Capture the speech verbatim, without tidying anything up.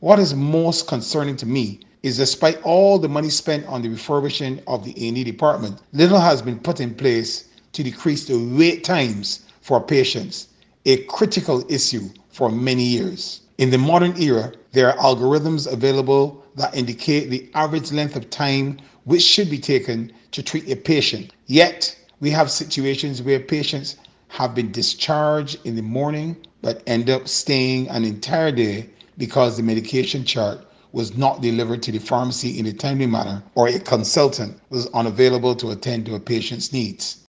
What is most concerning to me is despite all the money spent on the refurbishing of the A and E department, little has been put in place to decrease the wait times for patients, a critical issue for many years. In the modern era, there are algorithms available that indicate the average length of time which should be taken to treat a patient. Yet, we have situations where patients have been discharged in the morning but end up staying an entire day because the medication chart was not delivered to the pharmacy in a timely manner or a consultant was unavailable to attend to a patient's needs.